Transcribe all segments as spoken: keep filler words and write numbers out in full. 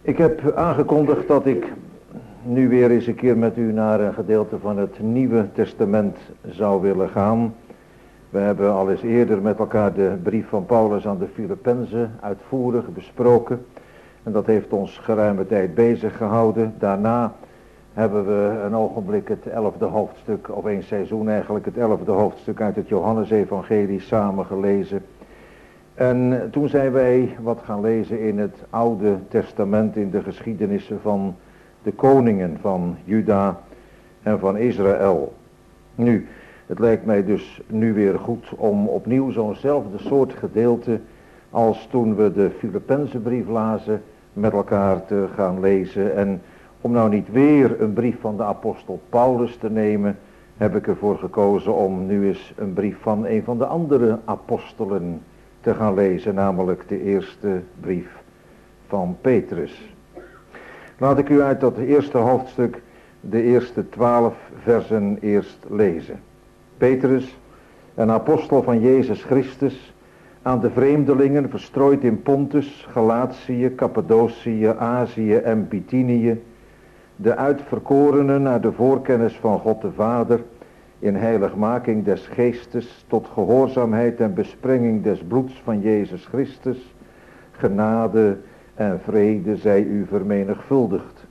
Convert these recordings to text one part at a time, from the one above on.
Ik heb aangekondigd dat ik nu weer eens een keer met u naar een gedeelte van het Nieuwe Testament zou willen gaan. We hebben al eens eerder met elkaar de brief van Paulus aan de Filippenzen uitvoerig besproken. En dat heeft ons geruime tijd bezig gehouden. Daarna hebben we een ogenblik het elfde hoofdstuk, of een seizoen eigenlijk, het elfde hoofdstuk uit het Johannesevangelie samen gelezen. En toen zijn wij wat gaan lezen in het Oude Testament, in de geschiedenissen van de koningen van Juda en van Israël. Nu, het lijkt mij dus nu weer goed om opnieuw zo'nzelfde soort gedeelte als toen we de Filippenzenbrief lazen met elkaar te gaan lezen. En om nou niet weer een brief van de apostel Paulus te nemen, heb ik ervoor gekozen om nu eens een brief van een van de andere apostelen te gaan lezen, namelijk de eerste brief van Petrus. Laat ik u uit dat eerste hoofdstuk de eerste twaalf versen eerst lezen. Petrus, een apostel van Jezus Christus, aan de vreemdelingen verstrooid in Pontus, Galatië, Cappadocië, Azië en Bithynië, de uitverkorenen naar de voorkennis van God de Vader, in heiligmaking des geestes, tot gehoorzaamheid en besprenging des bloeds van Jezus Christus, genade en vrede zij u vermenigvuldigd.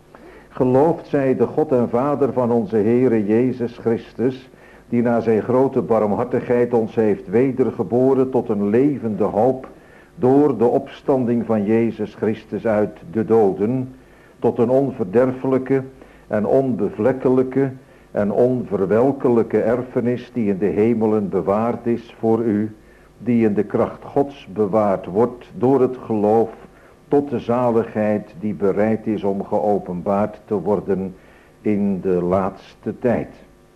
Geloofd zij de God en Vader van onze Heere Jezus Christus, die na zijn grote barmhartigheid ons heeft wedergeboren tot een levende hoop, door de opstanding van Jezus Christus uit de doden, tot een onverderfelijke en onbevlekkelijke en onverwelkelijke erfenis die in de hemelen bewaard is voor u, die in de kracht Gods bewaard wordt door het geloof tot de zaligheid die bereid is om geopenbaard te worden in de laatste tijd.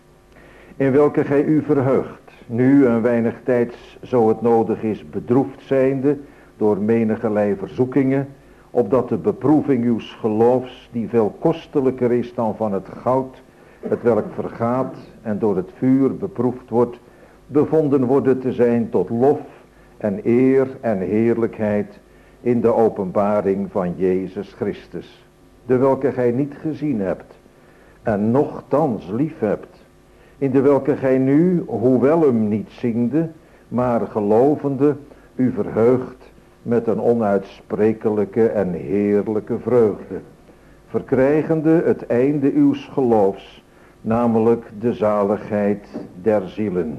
In welke gij u verheugt, nu een weinig tijds, zo het nodig is, bedroefd zijnde door menigerlei verzoekingen, opdat de beproeving uws geloofs, die veel kostelijker is dan van het goud, het welk vergaat en door het vuur beproefd wordt, bevonden worden te zijn tot lof en eer en heerlijkheid in de openbaring van Jezus Christus, de welke gij niet gezien hebt en nochtans lief hebt, in de welke gij nu, hoewel hem niet ziende, maar gelovende, u verheugt met een onuitsprekelijke en heerlijke vreugde, verkrijgende het einde uws geloofs, namelijk de zaligheid der zielen.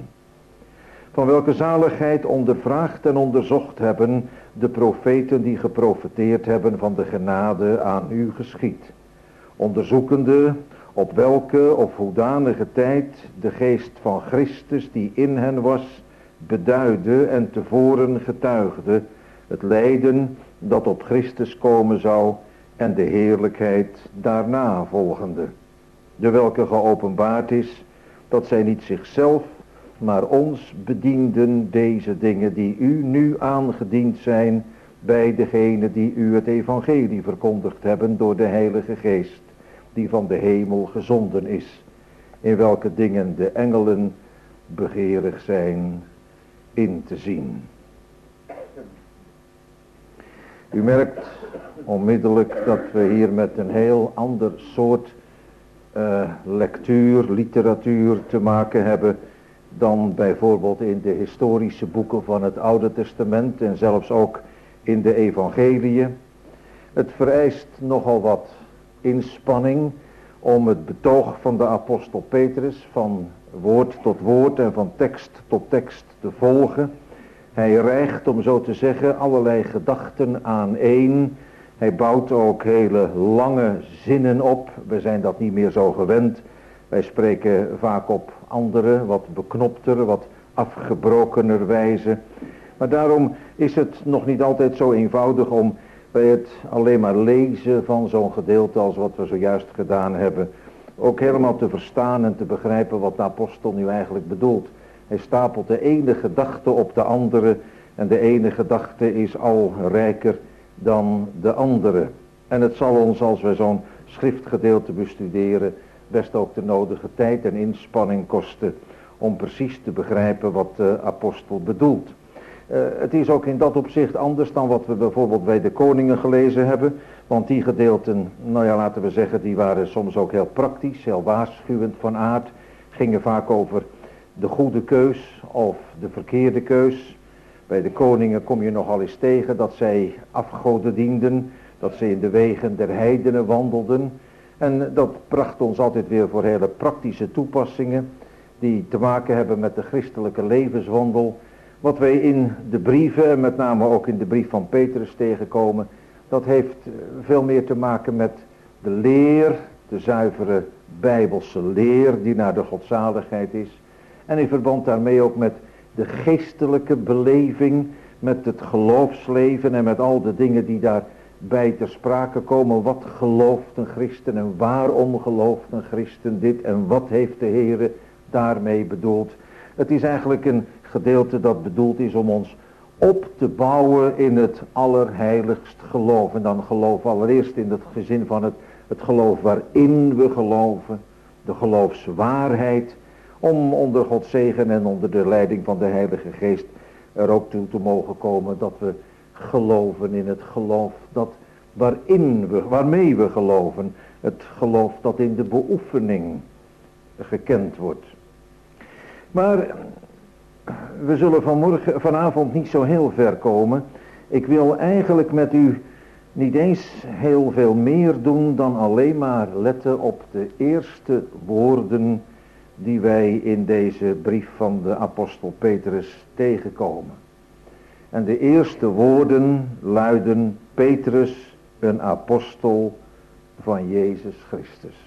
Van welke zaligheid ondervraagd en onderzocht hebben de profeten die geprofeteerd hebben van de genade aan u geschied, onderzoekende op welke of hoedanige tijd de geest van Christus die in hen was, beduidde en tevoren getuigde het lijden dat op Christus komen zou en de heerlijkheid daarna volgende, de welke geopenbaard is, dat zij niet zichzelf, maar ons bedienden deze dingen die u nu aangediend zijn bij degene die u het evangelie verkondigd hebben door de Heilige Geest, die van de hemel gezonden is, in welke dingen de engelen begeerig zijn in te zien. U merkt onmiddellijk dat we hier met een heel ander soort uh, lectuur, literatuur te maken hebben dan bijvoorbeeld in de historische boeken van het Oude Testament en zelfs ook in de evangeliën. Het vereist nogal wat inspanning om het betoog van de apostel Petrus van woord tot woord en van tekst tot tekst te volgen. Hij rijgt, om zo te zeggen, allerlei gedachten aaneen. Hij bouwt ook hele lange zinnen op. We zijn dat niet meer zo gewend. Wij spreken vaak op andere, wat beknopter, wat afgebrokener wijze. Maar daarom is het nog niet altijd zo eenvoudig om bij het alleen maar lezen van zo'n gedeelte als wat we zojuist gedaan hebben, ook helemaal te verstaan en te begrijpen wat de apostel nu eigenlijk bedoelt. Hij stapelt de ene gedachte op de andere en de ene gedachte is al rijker dan de andere. En het zal ons, als we zo'n schriftgedeelte bestuderen, best ook de nodige tijd en inspanning kosten om precies te begrijpen wat de apostel bedoelt. Uh, het is ook in dat opzicht anders dan wat we bijvoorbeeld bij de koningen gelezen hebben. Want die gedeelten, nou ja, laten we zeggen, die waren soms ook heel praktisch, heel waarschuwend van aard. Gingen vaak over de goede keus of de verkeerde keus. Bij de koningen kom je nogal eens tegen dat zij afgoden dienden, dat ze in de wegen der heidenen wandelden. En dat bracht ons altijd weer voor hele praktische toepassingen die te maken hebben met de christelijke levenswandel. Wat wij in de brieven, en met name ook in de brief van Petrus tegenkomen, dat heeft veel meer te maken met de leer, de zuivere bijbelse leer die naar de godzaligheid is. En in verband daarmee ook met de geestelijke beleving, met het geloofsleven en met al de dingen die daarbij ter sprake komen. Wat gelooft een christen en waarom gelooft een christen dit en wat heeft de Heere daarmee bedoeld? Het is eigenlijk een gedeelte dat bedoeld is om ons op te bouwen in het allerheiligst geloof. En dan geloof allereerst in het gezin van het, het geloof waarin we geloven, de geloofswaarheid, om onder Gods zegen en onder de leiding van de Heilige Geest er ook toe te mogen komen dat we geloven in het geloof dat waarin we, waarmee we geloven, het geloof dat in de beoefening gekend wordt. Maar we zullen vanmorgen, vanavond niet zo heel ver komen. Ik wil eigenlijk met u niet eens heel veel meer doen dan alleen maar letten op de eerste woorden die wij in deze brief van de apostel Petrus tegenkomen. En de eerste woorden luiden: Petrus, een apostel van Jezus Christus.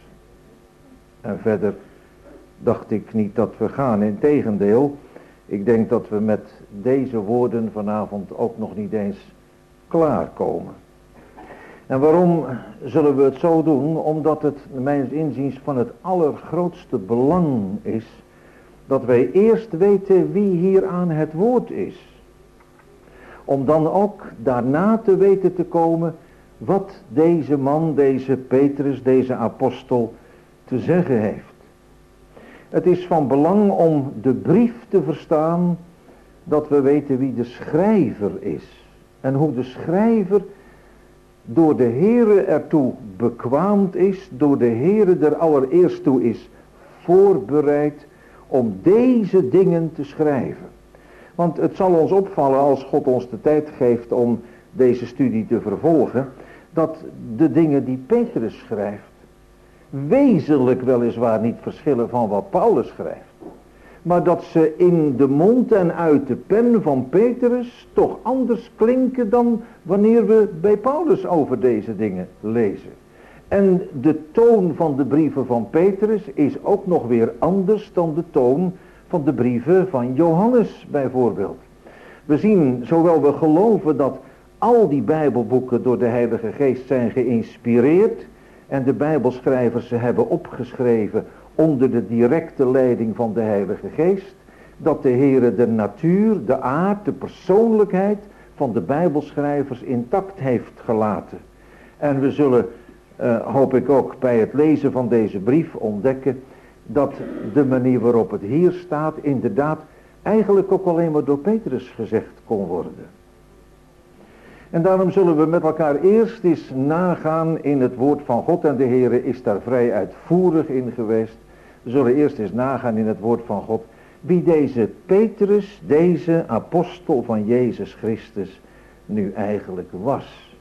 En verder dacht ik niet dat we gaan. Integendeel, ik denk dat we met deze woorden vanavond ook nog niet eens klaarkomen. En waarom zullen we het zo doen? Omdat het, mijns inziens, van het allergrootste belang is dat wij eerst weten wie hier aan het woord is. Om dan ook daarna te weten te komen wat deze man, deze Petrus, deze apostel te zeggen heeft. Het is van belang om de brief te verstaan, dat we weten wie de schrijver is. En hoe de schrijver door de Heere ertoe bekwaamd is, door de Heere er allereerst toe is voorbereid om deze dingen te schrijven. Want het zal ons opvallen als God ons de tijd geeft om deze studie te vervolgen, dat de dingen die Petrus schrijft wezenlijk weliswaar niet verschillen van wat Paulus schrijft, maar dat ze in de mond en uit de pen van Petrus toch anders klinken dan wanneer we bij Paulus over deze dingen lezen. En de toon van de brieven van Petrus is ook nog weer anders dan de toon van de brieven van Johannes bijvoorbeeld. We zien, zowel we geloven dat al die Bijbelboeken door de Heilige Geest zijn geïnspireerd en de Bijbelschrijvers ze hebben opgeschreven onder de directe leiding van de Heilige Geest, dat de Heere de natuur, de aard, de persoonlijkheid van de Bijbelschrijvers intact heeft gelaten. En we zullen, uh, hoop ik ook bij het lezen van deze brief ontdekken dat de manier waarop het hier staat inderdaad eigenlijk ook alleen maar door Petrus gezegd kon worden. En daarom zullen we met elkaar eerst eens nagaan in het woord van God, en de Heere is daar vrij uitvoerig in geweest. We zullen eerst eens nagaan in het woord van God wie deze Petrus, deze apostel van Jezus Christus, nu eigenlijk was.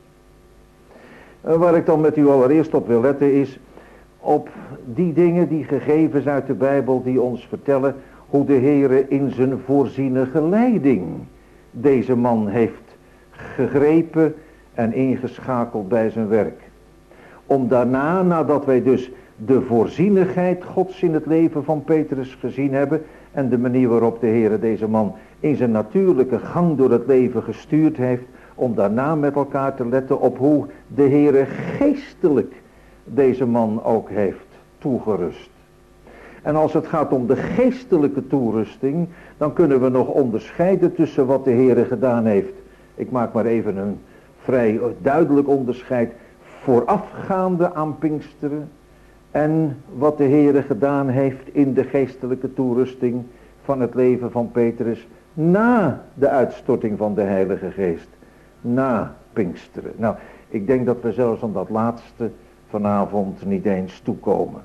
Waar ik dan met u allereerst op wil letten is op die dingen, die gegevens uit de Bijbel die ons vertellen hoe de Heere in zijn voorzienige leiding deze man heeft gegrepen en ingeschakeld bij zijn werk. Om daarna, nadat wij dus de voorzienigheid Gods in het leven van Petrus gezien hebben en de manier waarop de Heere deze man in zijn natuurlijke gang door het leven gestuurd heeft, om daarna met elkaar te letten op hoe de Heere geestelijk deze man ook heeft toegerust. En als het gaat om de geestelijke toerusting, dan kunnen we nog onderscheiden tussen wat de Heere gedaan heeft. Ik maak maar even een vrij duidelijk onderscheid voorafgaande aan Pinksteren en wat de Heere gedaan heeft in de geestelijke toerusting van het leven van Petrus na de uitstorting van de Heilige Geest, na Pinksteren. Nou, ik denk dat we zelfs aan dat laatste vanavond niet eens toekomen.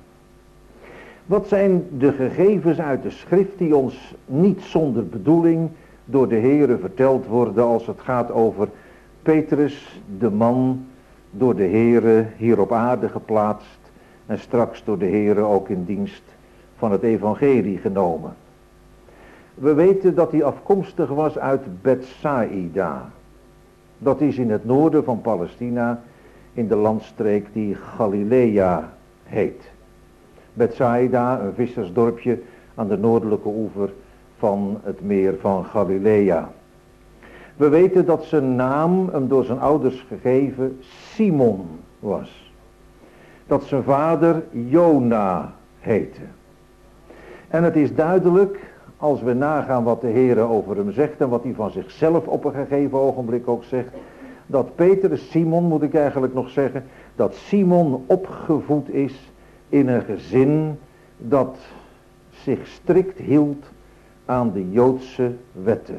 Wat zijn de gegevens uit de schrift die ons niet zonder bedoeling door de Heere verteld worden als het gaat over Petrus, de man door de Heere hier op aarde geplaatst en straks door de Heere ook in dienst van het evangelie genomen. We weten dat hij afkomstig was uit Bethsaida. Dat is in het noorden van Palestina, in de landstreek die Galilea heet. Bethsaida, een vissersdorpje aan de noordelijke oever van het meer van Galilea. We weten dat zijn naam hem door zijn ouders gegeven Simon was. Dat zijn vader Jona heette. En het is duidelijk, als we nagaan wat de Heere over hem zegt en wat hij van zichzelf op een gegeven ogenblik ook zegt, dat Petrus, Simon moet ik eigenlijk nog zeggen, dat Simon opgevoed is in een gezin dat zich strikt hield aan de Joodse wetten.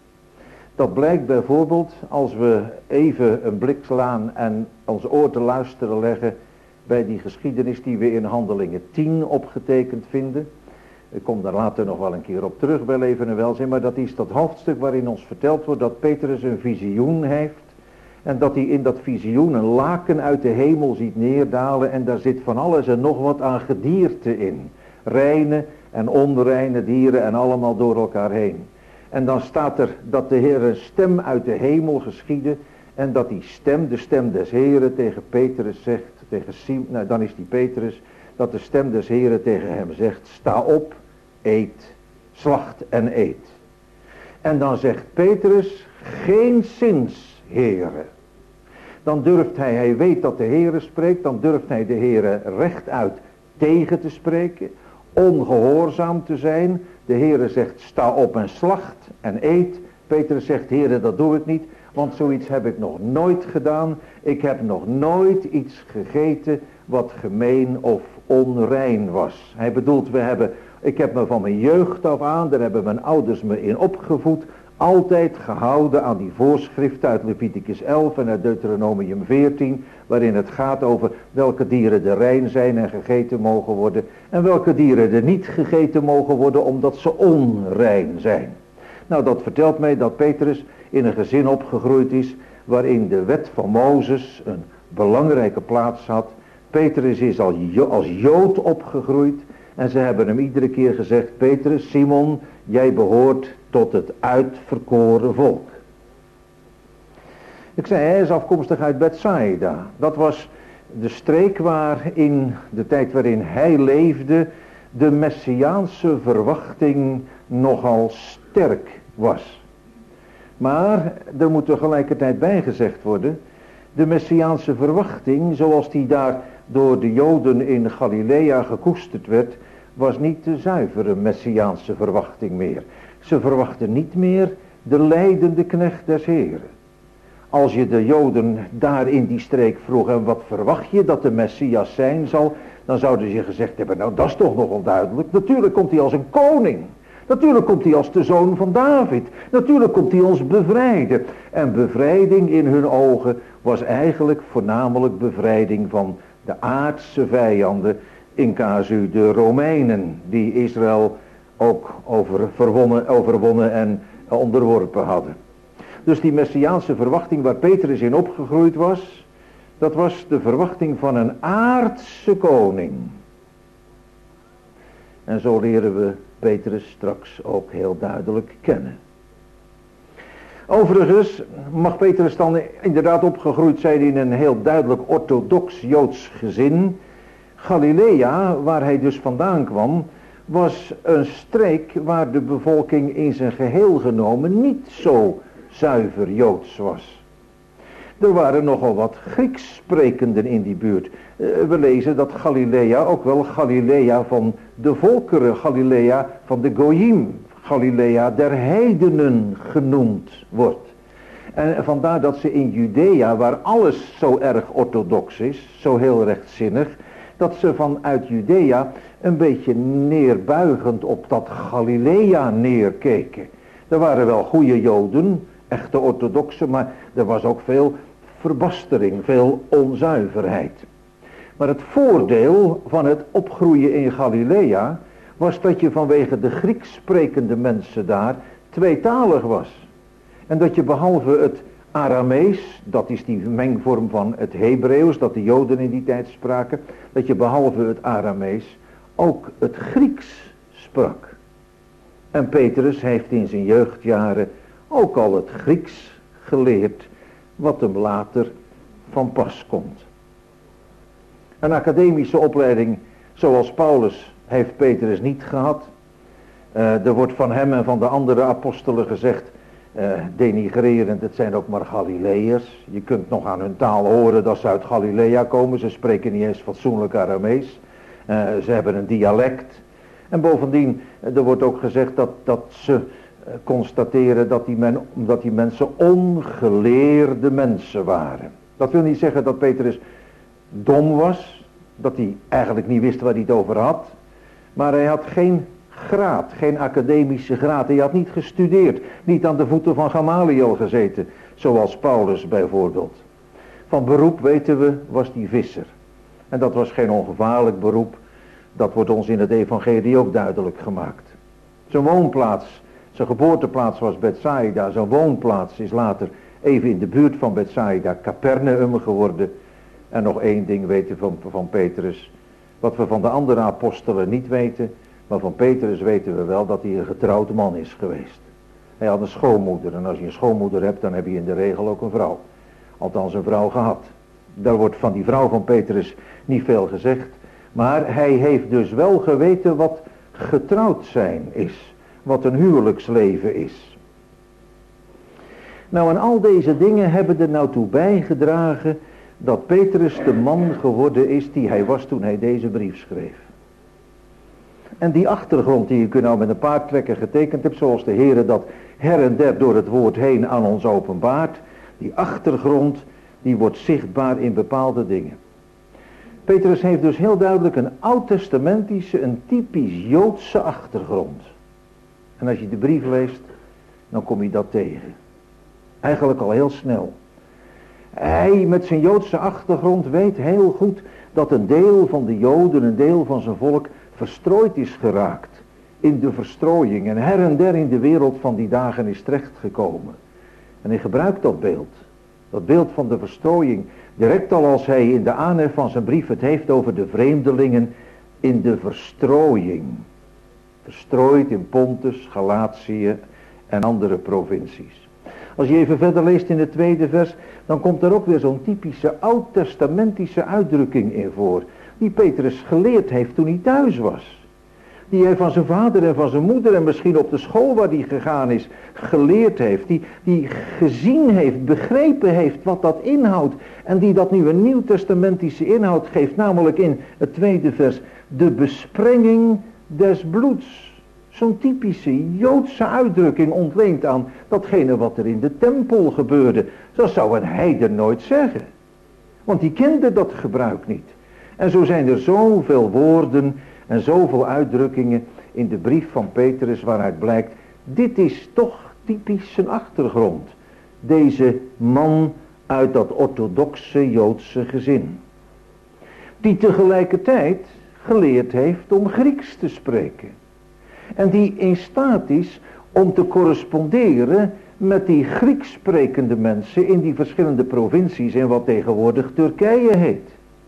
Dat blijkt bijvoorbeeld als we even een blik slaan en ons oor te luisteren leggen bij die geschiedenis die we in Handelingen tien opgetekend vinden. Ik kom daar later nog wel een keer op terug bij leven en welzijn, maar dat is dat hoofdstuk waarin ons verteld wordt dat Petrus een visioen heeft. En dat hij in dat visioen een laken uit de hemel ziet neerdalen en daar zit van alles en nog wat aan gedierte in. Reine en onreine dieren en allemaal door elkaar heen. En dan staat er dat de Heer een stem uit de hemel geschiedde en dat die stem, de stem des Heeren tegen Petrus zegt, tegen Simon, nou dan is die Petrus, dat de stem des Heeren tegen hem zegt, sta op, eet, slacht en eet. En dan zegt Petrus, geenszins, Heere. Dan durft hij, hij weet dat de Heere spreekt, dan durft hij de Heere rechtuit tegen te spreken, ongehoorzaam te zijn. De Heere zegt, sta op en slacht en eet. Petrus zegt, Heere, dat doe ik niet, want zoiets heb ik nog nooit gedaan. Ik heb nog nooit iets gegeten wat gemeen of onrein was. Hij bedoelt, we hebben, ik heb me van mijn jeugd af aan, daar hebben mijn ouders me in opgevoed, altijd gehouden aan die voorschriften uit Leviticus elf en uit Deuteronomium veertien, waarin het gaat over welke dieren er rein zijn en gegeten mogen worden en welke dieren er niet gegeten mogen worden omdat ze onrein zijn. Nou, dat vertelt mij dat Petrus in een gezin opgegroeid is waarin de wet van Mozes een belangrijke plaats had. Petrus is als Jood opgegroeid en ze hebben hem iedere keer gezegd, Petrus, Simon, jij behoort tot het uitverkoren volk. Ik zei, hij is afkomstig uit Bethsaida. Dat was de streek waar in de tijd waarin hij leefde de messiaanse verwachting nogal sterk was. Maar er moet tegelijkertijd bijgezegd worden, de messiaanse verwachting zoals die daar door de Joden in Galilea gekoesterd werd, was niet de zuivere messiaanse verwachting meer. Ze verwachten niet meer de lijdende knecht des Heren. Als je de Joden daar in die streek vroeg, en wat verwacht je dat de Messias zijn zal, dan zouden ze gezegd hebben, nou dat is toch nogal duidelijk. Natuurlijk komt hij als een koning. Natuurlijk komt hij als de zoon van David. Natuurlijk komt hij ons bevrijden. En bevrijding in hun ogen was eigenlijk voornamelijk bevrijding van de aardse vijanden, in casu de Romeinen, die Israël ook overwonnen, overwonnen en onderworpen hadden. Dus die messiaanse verwachting waar Petrus in opgegroeid was, dat was de verwachting van een aardse koning. En zo leren we Petrus straks ook heel duidelijk kennen. Overigens mag Petrus dan inderdaad opgegroeid zijn in een heel duidelijk orthodox Joods gezin. Galilea, waar hij dus vandaan kwam, was een streek waar de bevolking in zijn geheel genomen niet zo zuiver Joods was. Er waren nogal wat Grieks sprekenden in die buurt. We lezen dat Galilea ook wel Galilea van de volkeren, Galilea van de Goyim, Galilea der heidenen genoemd wordt. En vandaar dat ze in Judea, waar alles zo erg orthodox is, zo heel rechtzinnig, dat ze vanuit Judea een beetje neerbuigend op dat Galilea neerkeken. Er waren wel goede Joden, echte orthodoxen, maar er was ook veel verbastering, veel onzuiverheid. Maar het voordeel van het opgroeien in Galilea was dat je vanwege de Grieks sprekende mensen daar tweetalig was. En dat je behalve het Aramees, dat is die mengvorm van het Hebreeuws, dat de Joden in die tijd spraken, dat je behalve het Aramees ook het Grieks sprak. En Petrus heeft in zijn jeugdjaren ook al het Grieks geleerd, wat hem later van pas komt. Een academische opleiding zoals Paulus heeft Petrus niet gehad. Uh, er wordt van hem en van de andere apostelen gezegd, uh, denigrerend, het zijn ook maar Galileërs. Je kunt nog aan hun taal horen dat ze uit Galilea komen. Ze spreken niet eens fatsoenlijk Aramees. Uh, ze hebben een dialect. En bovendien, er wordt ook gezegd dat, dat ze uh, constateren dat die, men, dat die mensen ongeleerde mensen waren. Dat wil niet zeggen dat Petrus dom was, dat hij eigenlijk niet wist waar hij het over had. Maar hij had geen graad, geen academische graad. Hij had niet gestudeerd, niet aan de voeten van Gamaliel gezeten, zoals Paulus bijvoorbeeld. Van beroep, weten we, was hij visser. En dat was geen ongevaarlijk beroep. Dat wordt ons in het evangelie ook duidelijk gemaakt. Zijn woonplaats, zijn geboorteplaats was Bethsaida. Zijn woonplaats is later even in de buurt van Bethsaida Capernaum geworden. En nog één ding weten van, van Petrus. Wat we van de andere apostelen niet weten. Maar van Petrus weten we wel dat hij een getrouwd man is geweest. Hij had een schoonmoeder. En als je een schoonmoeder hebt, dan heb je in de regel ook een vrouw. Althans een vrouw gehad. Daar wordt van die vrouw van Petrus niet veel gezegd. Maar hij heeft dus wel geweten wat getrouwd zijn is. Wat een huwelijksleven is. Nou, en al deze dingen hebben er nou toe bijgedragen dat Petrus de man geworden is die hij was toen hij deze brief schreef. En die achtergrond die ik u nou met een paar trekken getekend heb, zoals de Heere dat her en der door het woord heen aan ons openbaart, die achtergrond die wordt zichtbaar in bepaalde dingen. Petrus heeft dus heel duidelijk een oud-testamentische, een typisch Joodse achtergrond. En als je de brief leest, dan kom je dat tegen. Eigenlijk al heel snel. Hij met zijn Joodse achtergrond weet heel goed dat een deel van de Joden, een deel van zijn volk, verstrooid is geraakt in de verstrooiing. En her en der in de wereld van die dagen is terechtgekomen. En hij gebruikt dat beeld. Dat beeld van de verstrooiing. Direct al als hij in de aanhef van zijn brief het heeft over de vreemdelingen in de verstrooiing. Verstrooid in Pontus, Galatië en andere provincies. Als je even verder leest in het tweede vers, dan komt er ook weer zo'n typische oud-testamentische uitdrukking in voor. Die Petrus geleerd heeft toen hij thuis was. Die hij van zijn vader en van zijn moeder en misschien op de school waar hij gegaan is geleerd heeft. Die, die gezien heeft, begrepen heeft wat dat inhoudt. En die dat nu een nieuwtestamentische inhoud geeft. Namelijk in het tweede vers. De besprenging des bloeds. Zo'n typische Joodse uitdrukking ontleent aan datgene wat er in de tempel gebeurde. Zo zou een heiden nooit zeggen. Want die kende dat gebruik niet. En zo zijn er zoveel woorden en zoveel uitdrukkingen in de brief van Petrus waaruit blijkt, dit is toch typisch zijn achtergrond. Deze man uit dat orthodoxe Joodse gezin. Die tegelijkertijd geleerd heeft om Grieks te spreken. En die in staat is om te corresponderen met die Grieks sprekende mensen in die verschillende provincies in wat tegenwoordig Turkije heet.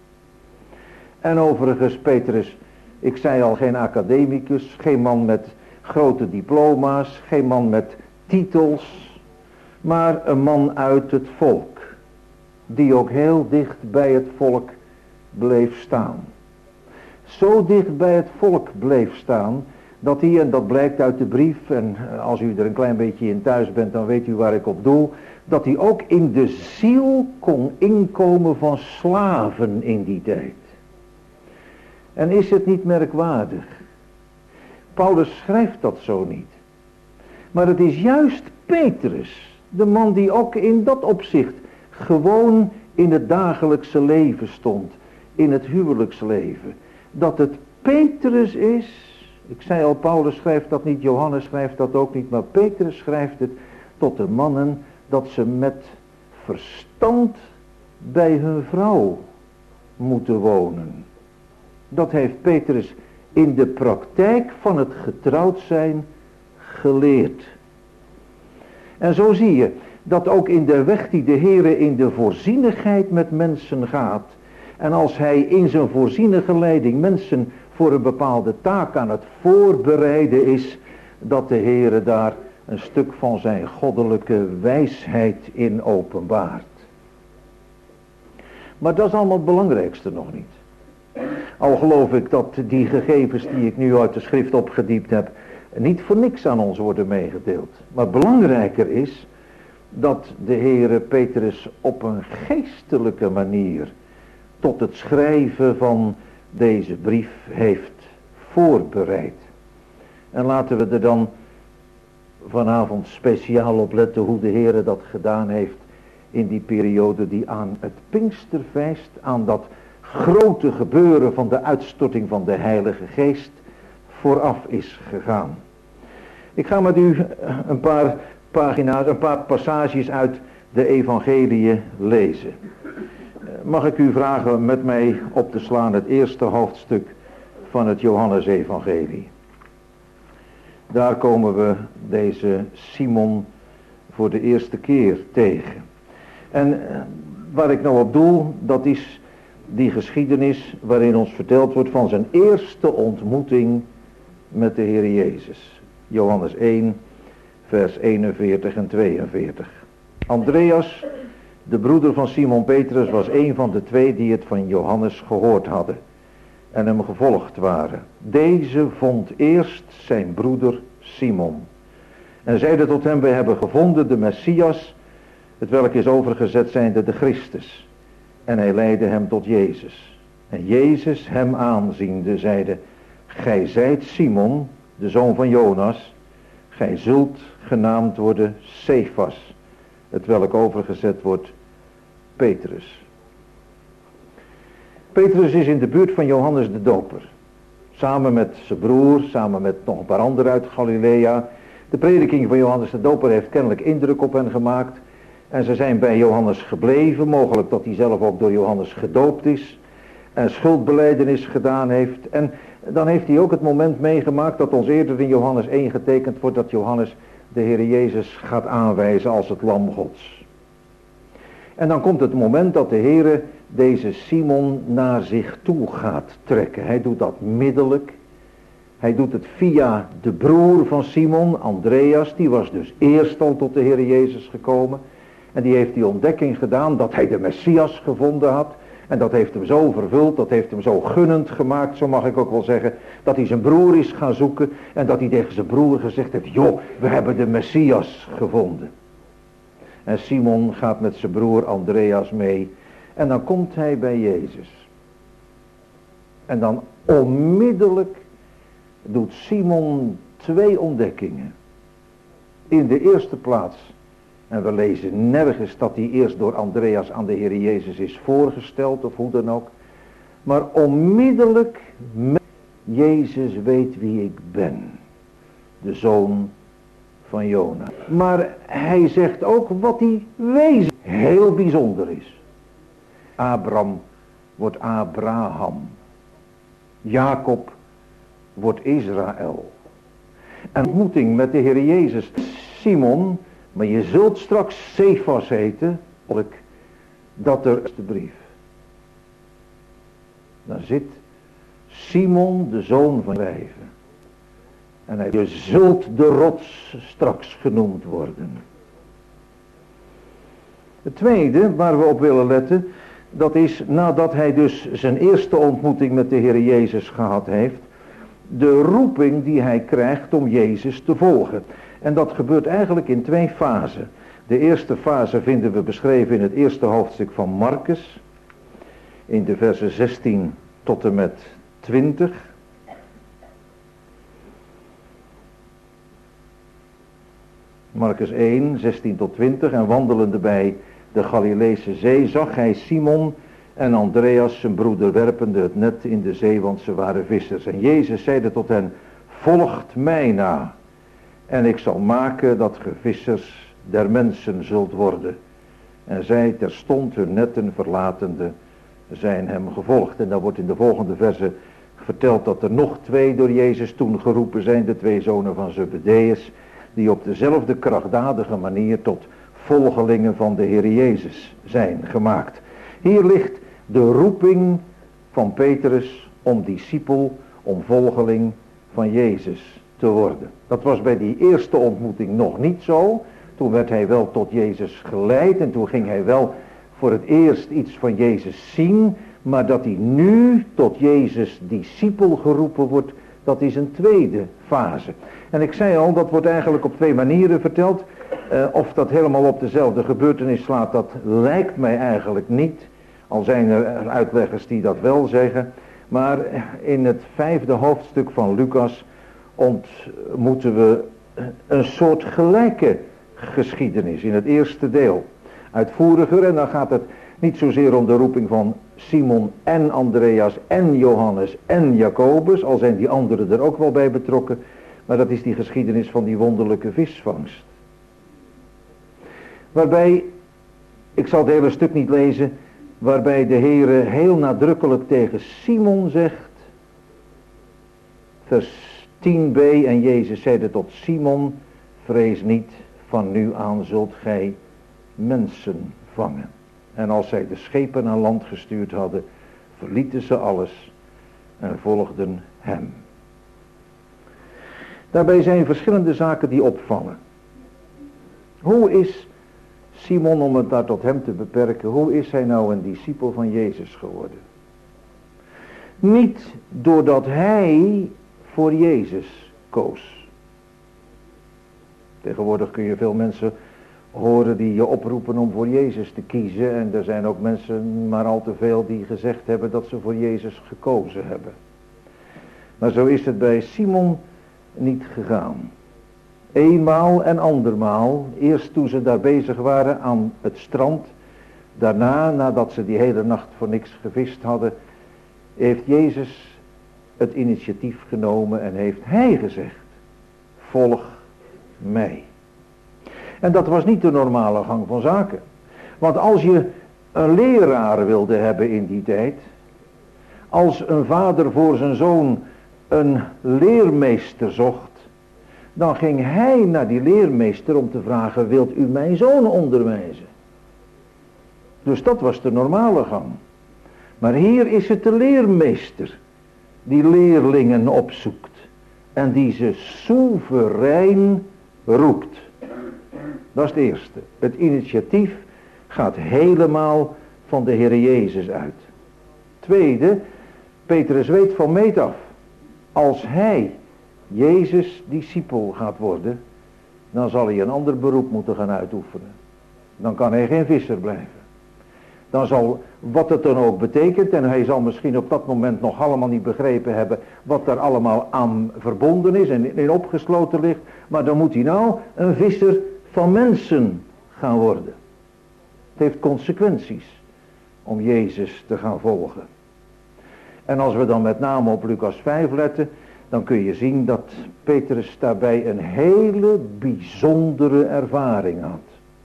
En overigens, Petrus, ik zei al, geen academicus, geen man met grote diploma's, geen man met titels, maar een man uit het volk, die ook heel dicht bij het volk bleef staan. Zo dicht bij het volk bleef staan, dat hij, en dat blijkt uit de brief, en als u er een klein beetje in thuis bent, dan weet u waar ik op doel, dat hij ook in de ziel kon inkomen van slaven in die tijd. En is het niet merkwaardig? Paulus schrijft dat zo niet. Maar het is juist Petrus, de man die ook in dat opzicht gewoon in het dagelijkse leven stond, in het huwelijksleven. Dat het Petrus is Ik zei al, Paulus schrijft dat niet, Johannes schrijft dat ook niet, maar Petrus schrijft het tot de mannen dat ze met verstand bij hun vrouw moeten wonen. Dat heeft Petrus in de praktijk van het getrouwd zijn geleerd. En zo zie je dat ook in de weg die de Heere in de voorzienigheid met mensen gaat, en als hij in zijn voorzienige leiding mensen voor een bepaalde taak aan het voorbereiden is, dat de Heere daar een stuk van zijn goddelijke wijsheid in openbaart. Maar dat is allemaal het belangrijkste nog niet. Al geloof ik dat die gegevens die ik nu uit de schrift opgediept heb, niet voor niks aan ons worden meegedeeld. Maar belangrijker is dat de Heere Petrus op een geestelijke manier tot het schrijven van deze brief heeft voorbereid. En laten we er dan vanavond speciaal op letten hoe de Heere dat gedaan heeft in die periode die aan het Pinksterfeest, aan dat grote gebeuren van de uitstorting van de Heilige Geest vooraf is gegaan. Ik ga met u een paar pagina's, een paar passages uit de evangeliën lezen. Mag ik u vragen met mij op te slaan het eerste hoofdstuk van het Johannesevangelie. Daar komen we deze Simon voor de eerste keer tegen. En waar ik nou op doel, dat is die geschiedenis waarin ons verteld wordt van zijn eerste ontmoeting met de Heer Jezus. Johannes één, vers eenenveertig en tweeënveertig. Andreas, de broeder van Simon Petrus, was een van de twee die het van Johannes gehoord hadden en hem gevolgd waren. Deze vond eerst zijn broeder Simon en zeide tot hem: wij hebben gevonden de Messias, het welk is overgezet zijnde de Christus. En hij leidde hem tot Jezus. En Jezus hem aanziende zeide: gij zijt Simon, de zoon van Jonas, gij zult genaamd worden Cephas, het welk overgezet wordt Petrus. Petrus is in de buurt van Johannes de Doper. Samen met zijn broer, samen met nog een paar anderen uit Galilea. De prediking van Johannes de Doper heeft kennelijk indruk op hen gemaakt. En ze zijn bij Johannes gebleven, mogelijk dat hij zelf ook door Johannes gedoopt is. En schuldbelijdenis gedaan heeft. En dan heeft hij ook het moment meegemaakt dat ons eerder in Johannes één getekend wordt, dat Johannes de Heer Jezus gaat aanwijzen als het lam Gods. En dan komt het moment dat de Heer deze Simon naar zich toe gaat trekken. Hij doet dat middelijk. Hij doet het via de broer van Simon, Andreas. Die was dus eerst al tot de Heer Jezus gekomen. En die heeft die ontdekking gedaan dat hij de Messias gevonden had. En dat heeft hem zo vervuld, dat heeft hem zo gunnend gemaakt, zo mag ik ook wel zeggen, dat hij zijn broer is gaan zoeken en dat hij tegen zijn broer gezegd heeft: joh, we hebben de Messias gevonden. En Simon gaat met zijn broer Andreas mee en dan komt hij bij Jezus. En dan onmiddellijk doet Simon twee ontdekkingen. In de eerste plaats, en we lezen nergens dat hij eerst door Andreas aan de Heer Jezus is voorgesteld of hoe dan ook. Maar onmiddellijk, met Jezus weet wie ik ben. De zoon van Jona. Maar hij zegt ook wat hij wezen heel bijzonder is. Abraham wordt Abraham. Jacob wordt Israël. En de ontmoeting met de Heer Jezus. Simon, maar je zult straks Cephas heten, dat er is de brief. Dan zit Simon, de zoon van Wijven. En hij, je zult de rots straks genoemd worden. Het tweede waar we op willen letten, dat is nadat hij dus zijn eerste ontmoeting met de Heer Jezus gehad heeft, de roeping die hij krijgt om Jezus te volgen. En dat gebeurt eigenlijk in twee fasen. De eerste fase vinden we beschreven in het eerste hoofdstuk van Markus. In de versen zestien tot en met twintig. Markus één, zestien tot twintig. En wandelende bij de Galileese zee zag hij Simon en Andreas zijn broeder werpende het net in de zee, want ze waren vissers. En Jezus zeide tot hen: volgt mij na. En ik zal maken dat ge vissers der mensen zult worden. En zij terstond hun netten verlatende zijn hem gevolgd. En dan wordt in de volgende verse verteld dat er nog twee door Jezus toen geroepen zijn. De twee zonen van Zebedeus. Die op dezelfde krachtdadige manier tot volgelingen van de Heer Jezus zijn gemaakt. Hier ligt de roeping van Petrus om discipel, om volgeling van Jezus te worden. Dat was bij die eerste ontmoeting nog niet zo. Toen werd hij wel tot Jezus geleid en toen ging hij wel voor het eerst iets van Jezus zien. Maar dat hij nu tot Jezus discipel geroepen wordt, dat is een tweede fase. En ik zei al, dat wordt eigenlijk op twee manieren verteld. Uh, of dat helemaal op dezelfde gebeurtenis slaat, dat lijkt mij eigenlijk niet. Al zijn er uitleggers die dat wel zeggen. Maar in het vijfde hoofdstuk van Lucas ontmoeten we een soort gelijke geschiedenis in het eerste deel. Uitvoeriger, en dan gaat het niet zozeer om de roeping van Simon en Andreas en Johannes en Jacobus, al zijn die anderen er ook wel bij betrokken, maar dat is die geschiedenis van die wonderlijke visvangst. Waarbij, ik zal het hele stuk niet lezen, waarbij de Heere heel nadrukkelijk tegen Simon zegt, vers tien b, en Jezus zeide tot Simon, vrees niet, van nu aan zult gij mensen vangen. En als zij de schepen aan land gestuurd hadden, verlieten ze alles en volgden hem. Daarbij zijn verschillende zaken die opvallen. Hoe is Simon, om het daar tot hem te beperken, hoe is hij nou een discipel van Jezus geworden? Niet doordat hij voor Jezus koos. Tegenwoordig kun je veel mensen horen die je oproepen om voor Jezus te kiezen. En er zijn ook mensen, maar al te veel, die gezegd hebben dat ze voor Jezus gekozen hebben. Maar zo is het bij Simon niet gegaan. Eenmaal en andermaal, eerst toen ze daar bezig waren aan het strand, daarna, nadat ze die hele nacht voor niks gevist hadden, heeft Jezus het initiatief genomen en heeft hij gezegd, volg mij. En dat was niet de normale gang van zaken. Want als je een leraar wilde hebben in die tijd, als een vader voor zijn zoon een leermeester zocht, dan ging hij naar die leermeester om te vragen, wilt u mijn zoon onderwijzen? Dus dat was de normale gang. Maar hier is het de leermeester die leerlingen opzoekt en die ze soeverein roept. Dat is het eerste. Het initiatief gaat helemaal van de Heer Jezus uit. Tweede, Petrus weet van meet af, als hij Jezus discipel gaat worden, dan zal hij een ander beroep moeten gaan uitoefenen. Dan kan hij geen visser blijven. Dan zal, wat het dan ook betekent, en hij zal misschien op dat moment nog allemaal niet begrepen hebben wat daar allemaal aan verbonden is en in opgesloten ligt, maar dan moet hij nou een visser van mensen gaan worden. Het heeft consequenties om Jezus te gaan volgen. En als we dan met name op Lucas vijf letten, dan kun je zien dat Petrus daarbij een hele bijzondere ervaring had.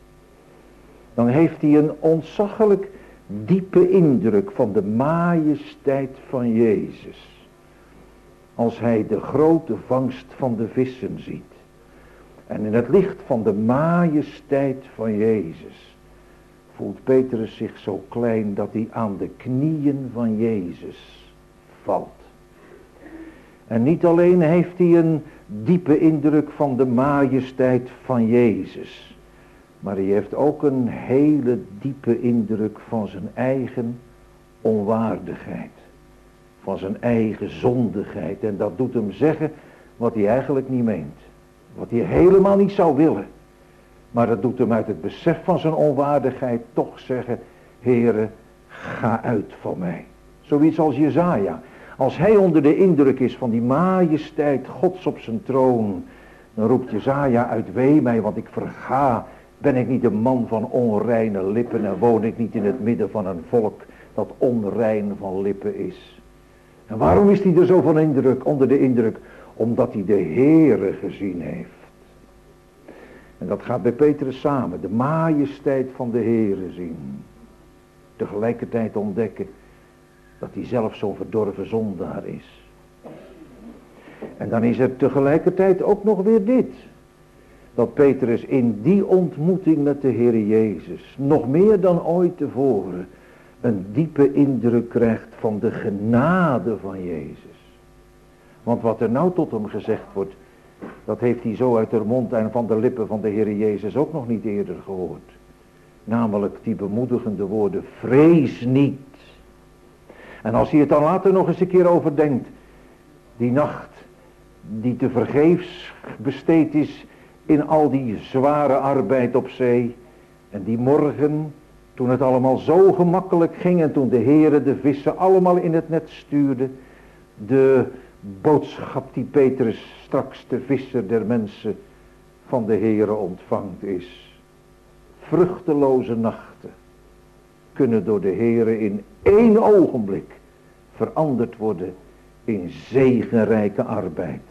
Dan heeft hij een ontzaglijk diepe indruk van de majesteit van Jezus. Als hij de grote vangst van de vissen ziet. En in het licht van de majesteit van Jezus voelt Petrus zich zo klein dat hij aan de knieën van Jezus valt. En niet alleen heeft hij een diepe indruk van de majesteit van Jezus, maar hij heeft ook een hele diepe indruk van zijn eigen onwaardigheid. Van zijn eigen zondigheid. En dat doet hem zeggen wat hij eigenlijk niet meent. Wat hij helemaal niet zou willen. Maar dat doet hem uit het besef van zijn onwaardigheid toch zeggen, Heere, ga uit van mij. Zoiets als Jesaja. Als hij onder de indruk is van die majesteit Gods op zijn troon, dan roept Jesaja uit, wee mij, want ik verga. Ben ik niet een man van onreine lippen en woon ik niet in het midden van een volk dat onrein van lippen is. En waarom is hij er zo van indruk, onder de indruk? Omdat hij de Heere gezien heeft. En dat gaat bij Petrus samen. De majesteit van de Heere zien. Tegelijkertijd ontdekken dat hij zelf zo'n verdorven zondaar is. En dan is er tegelijkertijd ook nog weer dit. Dat Petrus in die ontmoeting met de Heere Jezus, nog meer dan ooit tevoren, een diepe indruk krijgt van de genade van Jezus. Want wat er nou tot hem gezegd wordt, dat heeft hij zo uit de mond en van de lippen van de Heere Jezus ook nog niet eerder gehoord. Namelijk die bemoedigende woorden, vrees niet. En als hij het dan later nog eens een keer overdenkt, die nacht die te vergeefs besteed is in al die zware arbeid op zee. En die morgen, toen het allemaal zo gemakkelijk ging en toen de Heere de vissen allemaal in het net stuurde, de boodschap die Petrus straks de visser der mensen van de Heere ontvangt is. Vruchteloze nachten kunnen door de Heere in één ogenblik veranderd worden in zegenrijke arbeid.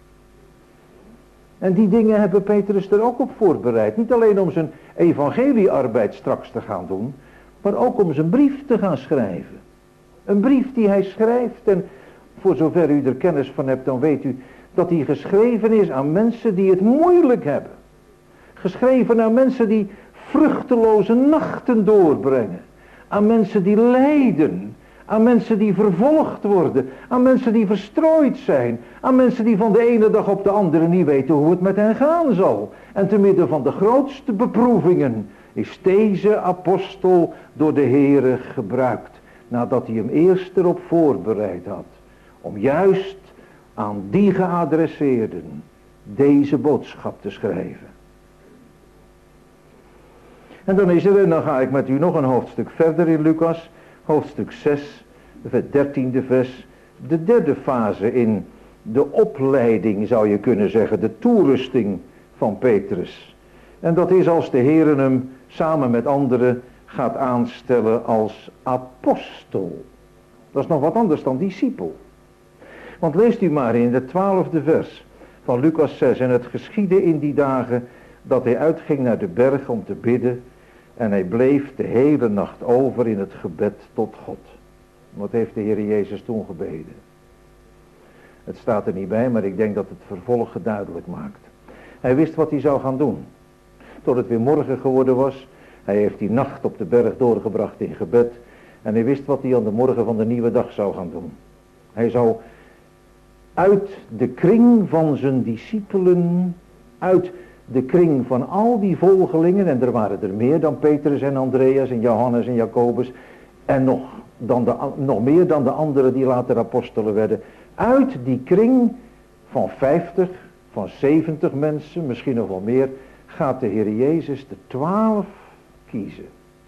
En die dingen hebben Petrus er ook op voorbereid. Niet alleen om zijn evangeliearbeid straks te gaan doen, maar ook om zijn brief te gaan schrijven. Een brief die hij schrijft, en voor zover u er kennis van hebt, dan weet u dat die geschreven is aan mensen die het moeilijk hebben. Geschreven aan mensen die vruchteloze nachten doorbrengen. Aan mensen die lijden. Aan mensen die vervolgd worden. Aan mensen die verstrooid zijn. Aan mensen die van de ene dag op de andere niet weten hoe het met hen gaan zal. En te midden van de grootste beproevingen is deze apostel door de Heere gebruikt. Nadat hij hem eerst erop voorbereid had. Om juist aan die geadresseerden deze boodschap te schrijven. En dan is er, en dan ga ik met u nog een hoofdstuk verder in Lucas, hoofdstuk zes, het dertiende vers, de derde fase in de opleiding, zou je kunnen zeggen, de toerusting van Petrus. En dat is als de Heere hem samen met anderen gaat aanstellen als apostel. Dat is nog wat anders dan discipel. Want leest u maar in het twaalfde vers van Lucas zes, en het geschiedde in die dagen dat hij uitging naar de berg om te bidden. En hij bleef de hele nacht over in het gebed tot God. Wat heeft de Heer Jezus toen gebeden? Het staat er niet bij, maar ik denk dat het vervolg duidelijk maakt. Hij wist wat hij zou gaan doen. Tot het weer morgen geworden was. Hij heeft die nacht op de berg doorgebracht in gebed. En hij wist wat hij aan de morgen van de nieuwe dag zou gaan doen. Hij zou uit de kring van zijn discipelen, uit de kring van al die volgelingen, en er waren er meer dan Petrus en Andreas en Johannes en Jacobus, en nog, dan de, nog meer dan de anderen die later apostelen werden, uit die kring van vijftig, van zeventig mensen, misschien nog wel meer, gaat de Heer Jezus de twaalf kiezen.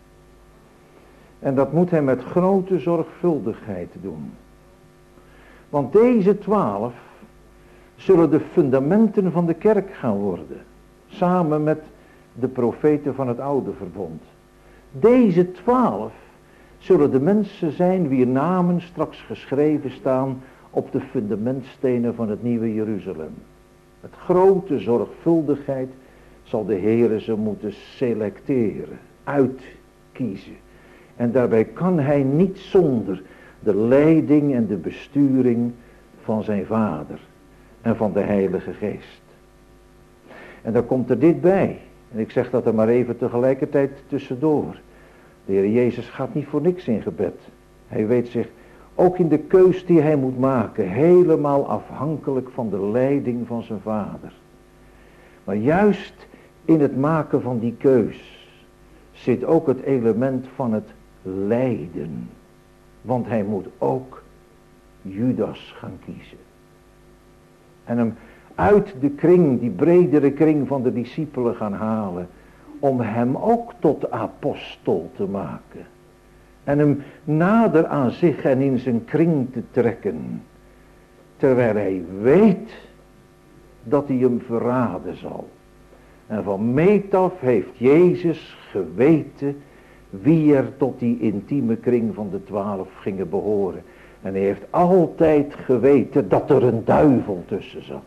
En dat moet hij met grote zorgvuldigheid doen. Want deze twaalf zullen de fundamenten van de kerk gaan worden. Samen met de profeten van het oude verbond. Deze twaalf zullen de mensen zijn wier namen straks geschreven staan op de fundamentstenen van het nieuwe Jeruzalem. Met grote zorgvuldigheid zal de Heere ze moeten selecteren, uitkiezen. En daarbij kan hij niet zonder de leiding en de besturing van zijn Vader en van de Heilige Geest. En dan komt er dit bij. En ik zeg dat er maar even tegelijkertijd tussendoor. De Heer Jezus gaat niet voor niks in gebed. Hij weet zich ook in de keus die hij moet maken helemaal afhankelijk van de leiding van zijn Vader. Maar juist in het maken van die keus zit ook het element van het lijden. Want hij moet ook Judas gaan kiezen. En hem uit de kring, die bredere kring van de discipelen gaan halen. Om hem ook tot apostel te maken. En hem nader aan zich en in zijn kring te trekken. Terwijl hij weet dat hij hem verraden zal. En van meet af heeft Jezus geweten wie er tot die intieme kring van de twaalf gingen behoren. En hij heeft altijd geweten dat er een duivel tussen zat.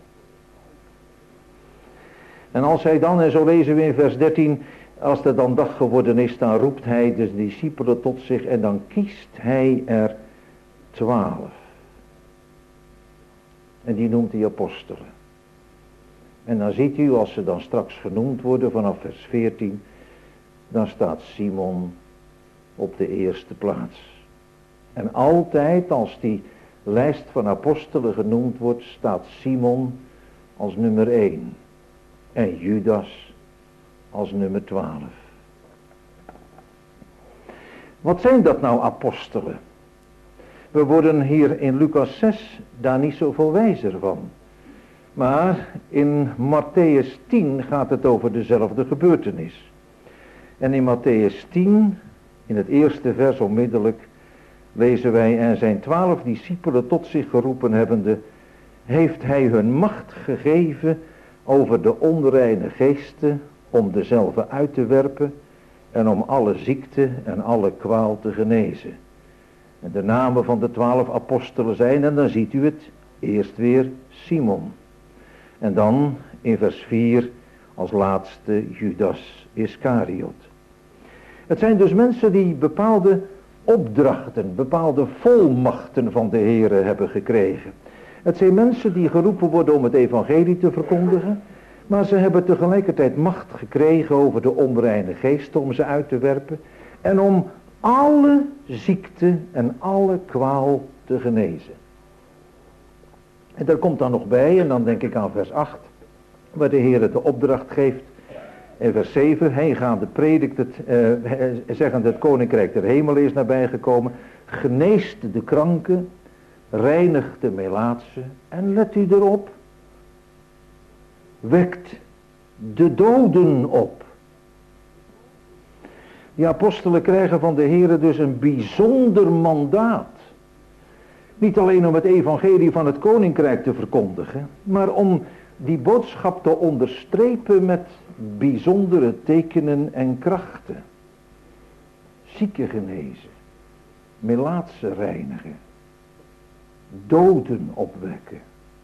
En als hij dan, en zo lezen we in vers dertien, als het dan dag geworden is, dan roept hij de discipelen tot zich en dan kiest hij er twaalf. En die noemt hij apostelen. En dan ziet u, als ze dan straks genoemd worden vanaf vers veertien, dan staat Simon op de eerste plaats. En altijd als die lijst van apostelen genoemd wordt, staat Simon als nummer één. En Judas als nummer twaalf. Wat zijn dat nou apostelen? We worden hier in Lucas zes daar niet zoveel wijzer van. Maar in Matthäus tien gaat het over dezelfde gebeurtenis. En in Matthäus tien, in het eerste vers onmiddellijk, lezen wij: en zijn twaalf discipelen tot zich geroepen hebbende, heeft hij hun macht gegeven over de onreine geesten, om dezelve uit te werpen en om alle ziekte en alle kwaal te genezen. En de namen van de twaalf apostelen zijn, en dan ziet u het, eerst weer Simon. En dan in vers vier als laatste Judas Iscariot. Het zijn dus mensen die bepaalde opdrachten, bepaalde volmachten van de Heere hebben gekregen. Het zijn mensen die geroepen worden om het evangelie te verkondigen, maar ze hebben tegelijkertijd macht gekregen over de onreine geesten om ze uit te werpen en om alle ziekte en alle kwaal te genezen. En daar komt dan nog bij, en dan denk ik aan vers acht, waar de Heer de opdracht geeft. In vers zeven, heen gaande predikt het, eh, zeggend het koninkrijk der hemel is nabijgekomen, geneest de kranken, reinigt de melaatse, en let u erop, wekt de doden op. Die apostelen krijgen van de Heer dus een bijzonder mandaat. Niet alleen om het evangelie van het koninkrijk te verkondigen, maar om die boodschap te onderstrepen met bijzondere tekenen en krachten. Zieken genezen, melaatse reinigen, doden opwekken.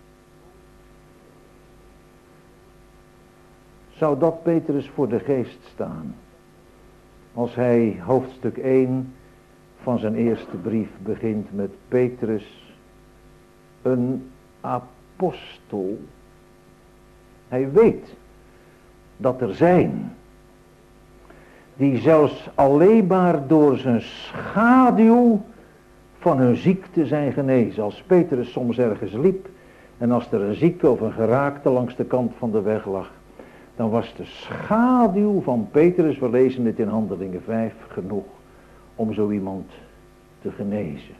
Zou dat Petrus voor de geest staan, als hij hoofdstuk één van zijn eerste brief begint met Petrus, een apostel. Hij weet dat er zijn die zelfs alleen maar door zijn schaduw van hun ziekte zijn genezen. Als Petrus soms ergens liep en als er een zieke of een geraakte langs de kant van de weg lag, dan was de schaduw van Petrus, we lezen het in Handelingen vijf, genoeg om zo iemand te genezen.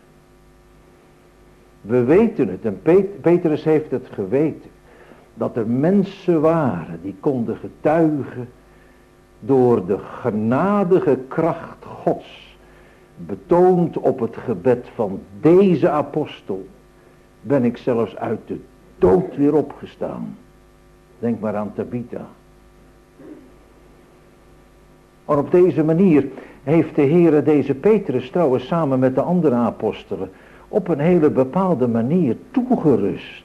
We weten het, en Pet- Petrus heeft het geweten, dat er mensen waren die konden getuigen door de genadige kracht Gods, betoond op het gebed van deze apostel, ben ik zelfs uit de dood weer opgestaan. Denk maar aan Tabitha. En op deze manier heeft de Heere deze Petrus trouwens samen met de andere apostelen op een hele bepaalde manier toegerust.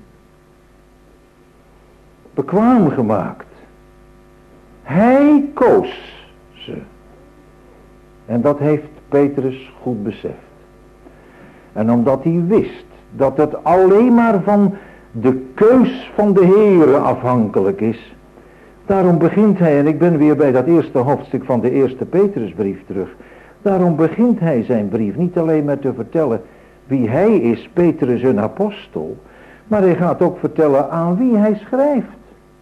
Bekwaam gemaakt. Hij koos ze. En dat heeft Petrus goed beseft. En omdat hij wist dat het alleen maar van de keus van de Heere afhankelijk is, daarom begint hij, en ik ben weer bij dat eerste hoofdstuk van de eerste Petrusbrief terug, daarom begint hij zijn brief niet alleen maar te vertellen wie hij is, Petrus een apostel, maar hij gaat ook vertellen aan wie hij schrijft.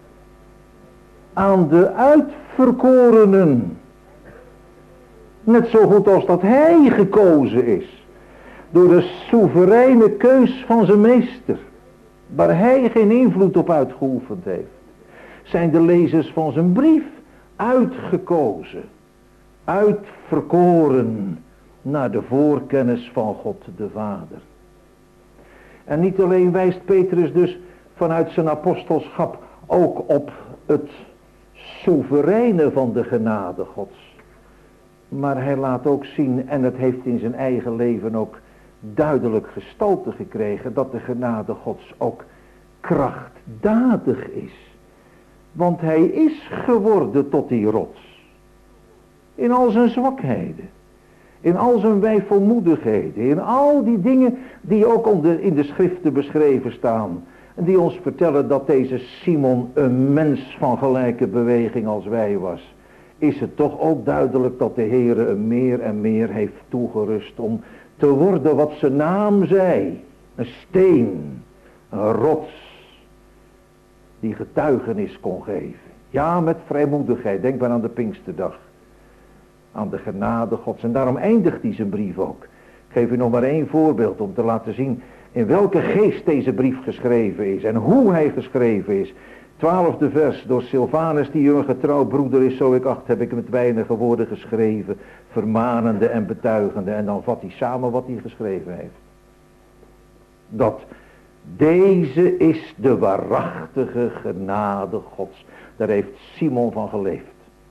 Aan de uitverkorenen. Net zo goed als dat hij gekozen is door de soevereine keus van zijn meester, waar hij geen invloed op uitgeoefend heeft, zijn de lezers van zijn brief uitgekozen, uitverkoren naar de voorkennis van God de Vader. En niet alleen wijst Petrus dus vanuit zijn apostelschap ook op het soevereine van de genade Gods, maar hij laat ook zien, en het heeft in zijn eigen leven ook duidelijk gestalte gekregen dat de genade Gods ook krachtdadig is. Want hij is geworden tot die rots. In al zijn zwakheden. In al zijn weifelmoedigheden. In al die dingen die ook onder, in de schriften beschreven staan. En die ons vertellen dat deze Simon een mens van gelijke beweging als wij was. Is het toch ook duidelijk dat de Heere hem meer en meer heeft toegerust om te worden wat zijn naam zei. Een steen, een rots, die getuigenis kon geven. Ja, met vrijmoedigheid, denk maar aan de Pinksterdag. Aan de genade Gods. En daarom eindigt hij zijn brief ook. Ik geef u nog maar één voorbeeld om te laten zien in welke geest deze brief geschreven is. En hoe hij geschreven is. Twaalfde vers, door Silvanus die uw getrouw broeder is, zo ik acht, heb ik met weinige woorden geschreven. Vermanende en betuigende. En dan vat hij samen wat hij geschreven heeft. Dat deze is de waarachtige genade Gods. Daar heeft Simon van geleefd.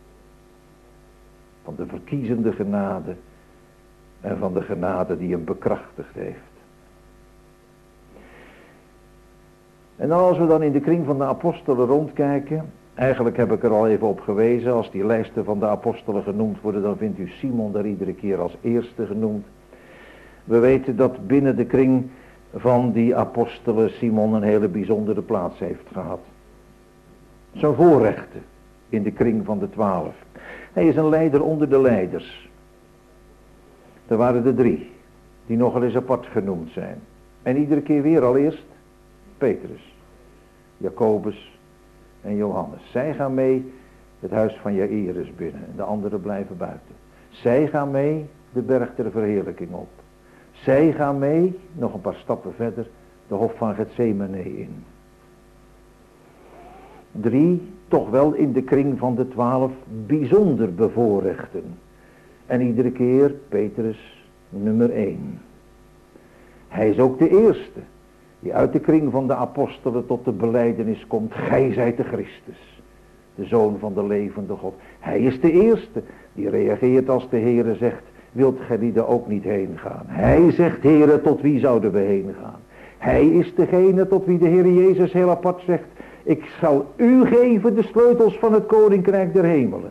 Van de verkiezende genade en van de genade die hem bekrachtigd heeft. En dan als we dan in de kring van de apostelen rondkijken, eigenlijk heb ik er al even op gewezen, als die lijsten van de apostelen genoemd worden, dan vindt u Simon daar iedere keer als eerste genoemd. We weten dat binnen de kring van die apostelen Simon een hele bijzondere plaats heeft gehad. Zijn voorrechten in de kring van de twaalf. Hij is een leider onder de leiders. Er waren er drie, die nogal eens apart genoemd zijn. En iedere keer weer al eerst Petrus, Jacobus en Johannes. Zij gaan mee het huis van Jairus binnen en de anderen blijven buiten. Zij gaan mee de berg der verheerlijking op. Zij gaan mee, nog een paar stappen verder, de hof van Getsemane in. Drie, toch wel in de kring van de twaalf, bijzonder bevoorrechten. En iedere keer Petrus nummer één. Hij is ook de eerste die uit de kring van de apostelen tot de belijdenis komt. Gij zijt de Christus, de Zoon van de levende God. Hij is de eerste die reageert als de Heere zegt, wilt gij die er ook niet heen gaan? Hij zegt, Heere, tot wie zouden we heen gaan? Hij is degene tot wie de Heer Jezus heel apart zegt, ik zal u geven de sleutels van het koninkrijk der hemelen.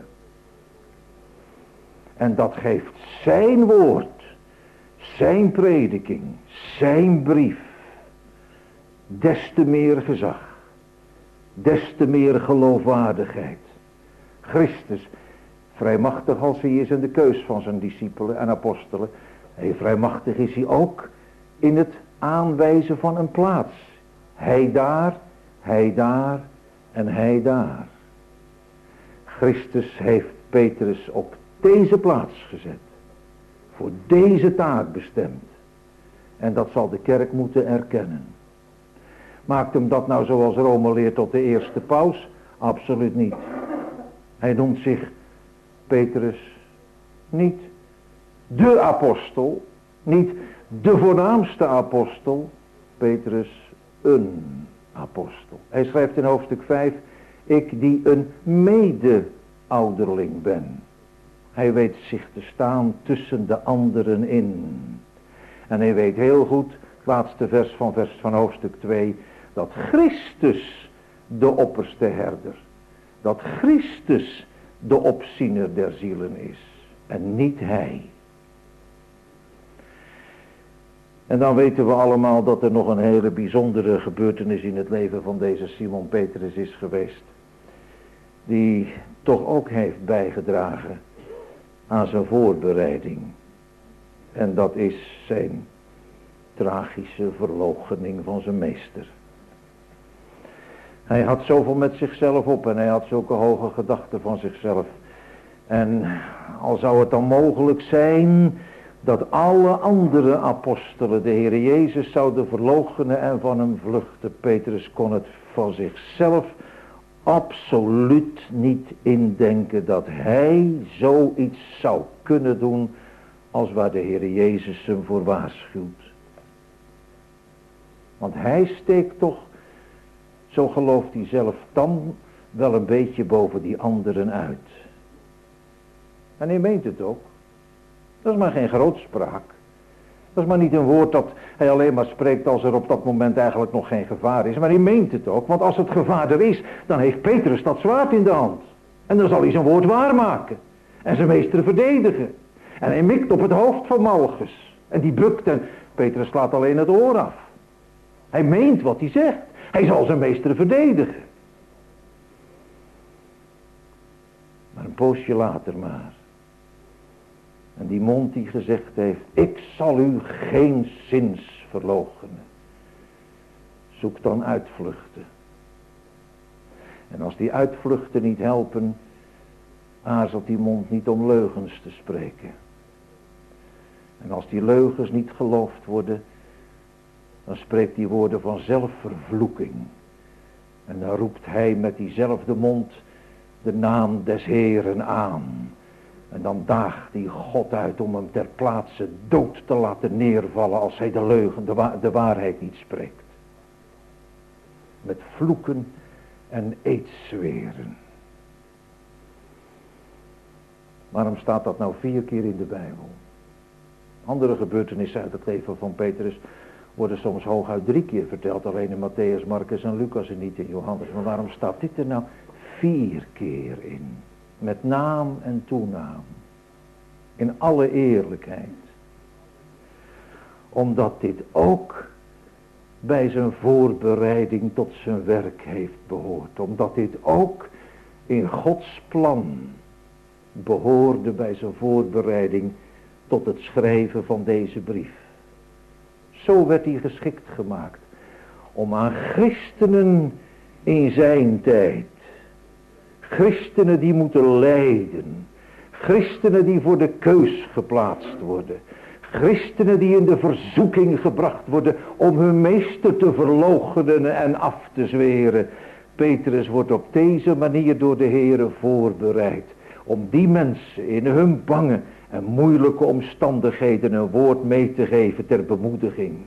En dat geeft zijn woord, zijn prediking, zijn brief, des te meer gezag, des te meer geloofwaardigheid. Christus, vrijmachtig als hij is in de keus van zijn discipelen en apostelen, hij vrijmachtig is hij ook in het aanwijzen van een plaats. Hij daar, hij daar en hij daar. Christus heeft Petrus op deze plaats gezet, voor deze taak bestemd. En dat zal de kerk moeten erkennen. Maakt hem dat nou zoals Rome leert tot de eerste paus? Absoluut niet. Hij noemt zich Petrus niet de apostel, niet de voornaamste apostel, Petrus een apostel. Hij schrijft in hoofdstuk vijf, ik die een mede-ouderling ben. Hij weet zich te staan tussen de anderen in. En hij weet heel goed, het laatste vers van, vers van hoofdstuk twee, dat Christus de opperste herder, dat Christus de opziener der zielen is en niet hij. En dan weten we allemaal dat er nog een hele bijzondere gebeurtenis in het leven van deze Simon Petrus is geweest, die toch ook heeft bijgedragen aan zijn voorbereiding. En dat is zijn tragische verloochening van zijn meester. Hij had zoveel met zichzelf op en hij had zulke hoge gedachten van zichzelf. En al zou het dan mogelijk zijn dat alle andere apostelen de Heer Jezus zouden verloochenen en van hem vluchten, Petrus kon het van zichzelf absoluut niet indenken dat hij zoiets zou kunnen doen als waar de Heer Jezus hem voor waarschuwt. Want hij steekt toch, zo gelooft hij zelf dan, wel een beetje boven die anderen uit. En hij meent het ook. Dat is maar geen grootspraak. Dat is maar niet een woord dat hij alleen maar spreekt als er op dat moment eigenlijk nog geen gevaar is. Maar hij meent het ook, want als het gevaar er is, dan heeft Petrus dat zwaard in de hand. En dan zal hij zijn woord waarmaken. En zijn meester verdedigen. En hij mikt op het hoofd van Malchus. En die bukt en Petrus slaat alleen het oor af. Hij meent wat hij zegt. Hij zal zijn meester verdedigen. Maar een poosje later maar. En die mond die gezegd heeft, ik zal u geen zins verloochenen. Zoek dan uitvluchten. En als die uitvluchten niet helpen, aarzelt die mond niet om leugens te spreken. En als die leugens niet geloofd worden, dan spreekt die woorden van zelfvervloeking. En dan roept hij met diezelfde mond de naam des Heeren aan. En dan daagt die God uit om hem ter plaatse dood te laten neervallen als hij de leugen, de, wa- de waarheid niet spreekt. Met vloeken en eedzweren. Waarom staat dat nou vier keer in de Bijbel? Andere gebeurtenissen uit het leven van Petrus worden soms hooguit drie keer verteld. Alleen in Matthäus, Marcus en Lucas en niet in Johannes. Maar waarom staat dit er nou vier keer in? Met naam en toenaam. In alle eerlijkheid. Omdat dit ook bij zijn voorbereiding tot zijn werk heeft behoord. Omdat dit ook in Gods plan behoorde bij zijn voorbereiding tot het schrijven van deze brief. Zo werd hij geschikt gemaakt om aan christenen in zijn tijd, christenen die moeten lijden, christenen die voor de keus geplaatst worden, christenen die in de verzoeking gebracht worden om hun meester te verloochenen en af te zweren. Petrus wordt op deze manier door de Heere voorbereid om die mensen in hun bange en moeilijke omstandigheden een woord mee te geven ter bemoediging.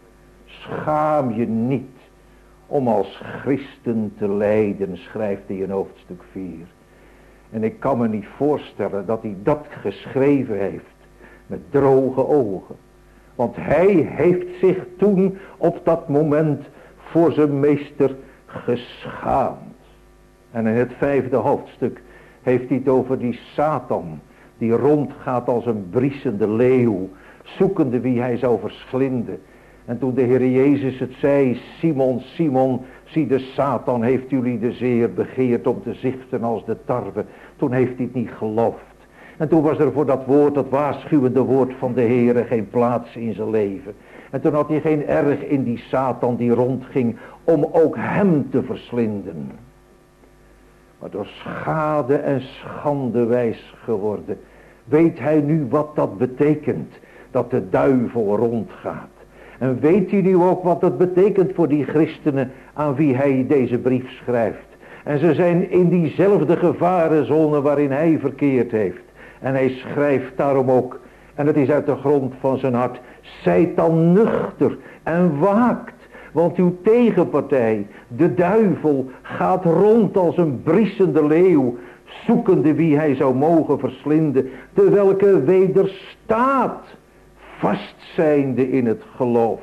Schaam je niet om als christen te lijden, schrijft hij in hoofdstuk vier. En ik kan me niet voorstellen dat hij dat geschreven heeft met droge ogen. Want hij heeft zich toen op dat moment voor zijn meester geschaamd. En in het vijfde hoofdstuk heeft hij het over die Satan die rondgaat als een briesende leeuw, zoekende wie hij zou verslinden. En toen de Heer Jezus het zei, Simon, Simon, zie de Satan heeft jullie de zeer begeerd om te zichten als de tarwe. Toen heeft hij het niet geloofd. En toen was er voor dat woord, dat waarschuwende woord van de Heer, geen plaats in zijn leven. En toen had hij geen erg in die Satan die rondging om ook hem te verslinden. Maar door schade en schande wijs geworden, weet hij nu wat dat betekent, dat de duivel rondgaat. En weet hij nu ook wat dat betekent voor die christenen aan wie hij deze brief schrijft. En ze zijn in diezelfde gevarenzone waarin hij verkeerd heeft. En hij schrijft daarom ook, en het is uit de grond van zijn hart, zijt dan nuchter en waakt. Want uw tegenpartij, de duivel, gaat rond als een briesende leeuw, zoekende wie hij zou mogen verslinden, de welke wederstaat, vastzijnde in het geloof.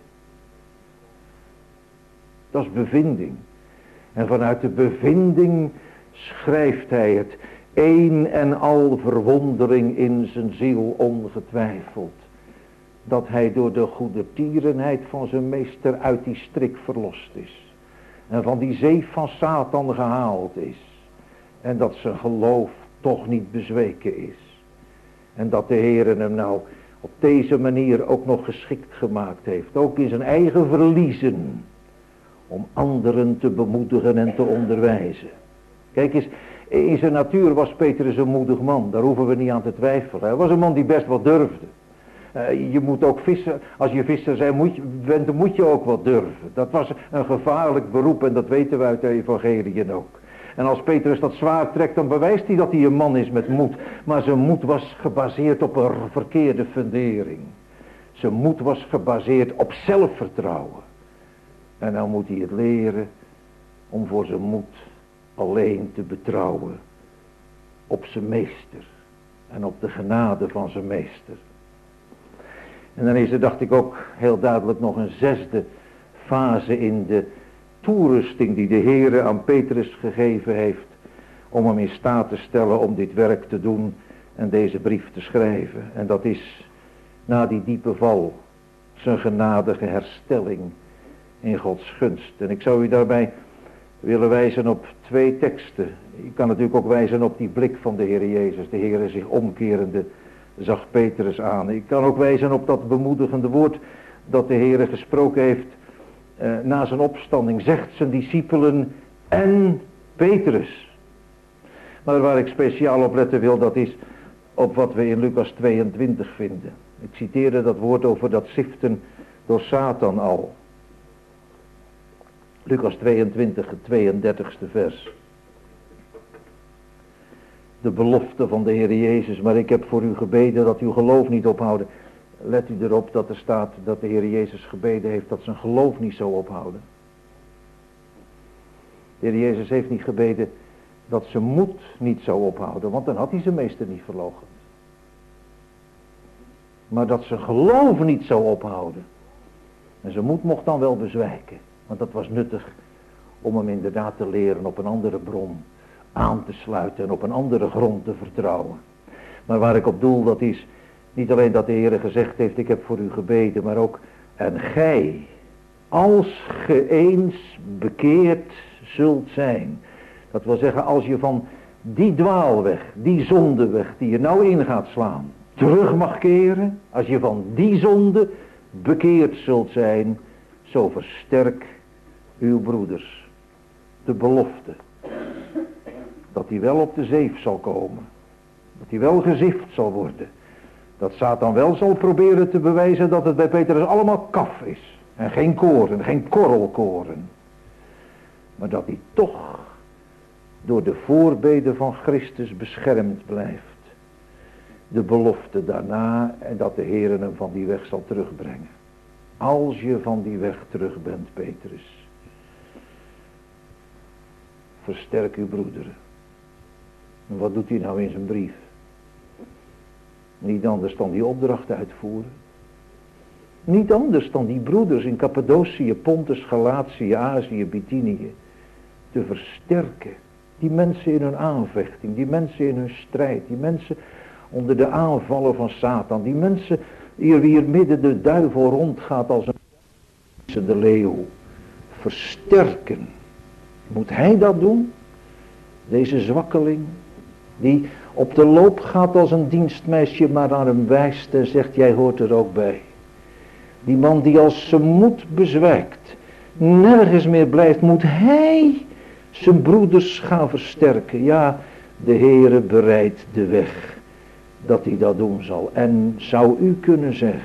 Dat is bevinding. En vanuit de bevinding schrijft hij het, een en al verwondering in zijn ziel ongetwijfeld, dat hij door de goedertierenheid van zijn meester uit die strik verlost is. En van die zeef van Satan gehaald is. En dat zijn geloof toch niet bezweken is. En dat de Heer hem nou op deze manier ook nog geschikt gemaakt heeft. Ook in zijn eigen verliezen. Om anderen te bemoedigen en te onderwijzen. Kijk eens, in zijn natuur was Petrus een moedig man. Daar hoeven we niet aan te twijfelen. Hij was een man die best wat durfde. Uh, je moet ook vissen, als je visser zijn moet je, bent, dan moet je ook wat durven. Dat was een gevaarlijk beroep en dat weten we uit de evangeliën ook. En als Petrus dat zwaard trekt, dan bewijst hij dat hij een man is met moed. Maar zijn moed was gebaseerd op een verkeerde fundering. Zijn moed was gebaseerd op zelfvertrouwen. En nou moet hij het leren om voor zijn moed alleen te betrouwen op zijn meester. En op de genade van zijn meester. En dan is er, dacht ik ook heel duidelijk, nog een zesde fase in de toerusting die de Heere aan Petrus gegeven heeft, om hem in staat te stellen om dit werk te doen en deze brief te schrijven. En dat is na die diepe val zijn genadige herstelling in Gods gunst. En ik zou u daarbij willen wijzen op twee teksten. Ik kan natuurlijk ook wijzen op die blik van de Heer Jezus. De Heer zich omkerende zag Petrus aan. Ik kan ook wijzen op dat bemoedigende woord dat de Heer gesproken heeft eh, na zijn opstanding. Zegt zijn discipelen en Petrus. Maar waar ik speciaal op letten wil, dat is op wat we in Lucas tweeëntwintig vinden. Ik citeerde dat woord over dat ziften door Satan al. Lucas tweeëntwintig, het tweeëndertigste vers. De belofte van de Heer Jezus, maar ik heb voor u gebeden dat uw geloof niet ophouden. Let u erop dat er staat dat de Heer Jezus gebeden heeft dat zijn geloof niet zou ophouden. De Heer Jezus heeft niet gebeden dat zijn moed niet zou ophouden, want dan had hij zijn meester niet verloochend. Maar dat zijn geloof niet zou ophouden. En zijn moed mocht dan wel bezwijken. Want dat was nuttig om hem inderdaad te leren op een andere bron aan te sluiten en op een andere grond te vertrouwen. Maar waar ik op doel, dat is niet alleen dat de Heer gezegd heeft, ik heb voor u gebeden, maar ook, en gij, als ge eens bekeerd zult zijn. Dat wil zeggen, als je van die dwaalweg, die zondeweg die je nou in gaat slaan, terug mag keren, als je van die zonde bekeerd zult zijn, zo versterk uw broeders. De belofte dat hij wel op de zeef zal komen, dat hij wel gezift zal worden, dat Satan wel zal proberen te bewijzen dat het bij Petrus allemaal kaf is en geen koren, geen korrelkoren, maar dat hij toch door de voorbeden van Christus beschermd blijft. De belofte daarna en dat de Heer hem van die weg zal terugbrengen. Als je van die weg terug bent, Petrus, versterk uw broederen. En wat doet hij nou in zijn brief? Niet anders dan die opdracht uitvoeren. Niet anders dan die broeders in Cappadocië, Pontus, Galatië, Azië, Bithynië te versterken. Die mensen in hun aanvechting, die mensen in hun strijd, die mensen onder de aanvallen van Satan, die mensen hier wie midden de duivel rondgaat als een de leeuw, versterken. Moet hij dat doen? Deze zwakkeling, die op de loop gaat als een dienstmeisje, maar naar hem wijst en zegt, jij hoort er ook bij. Die man die als zijn moed bezwijkt, nergens meer blijft, moet hij zijn broeders gaan versterken. Ja, de Heere bereidt de weg dat hij dat doen zal. En zou u kunnen zeggen,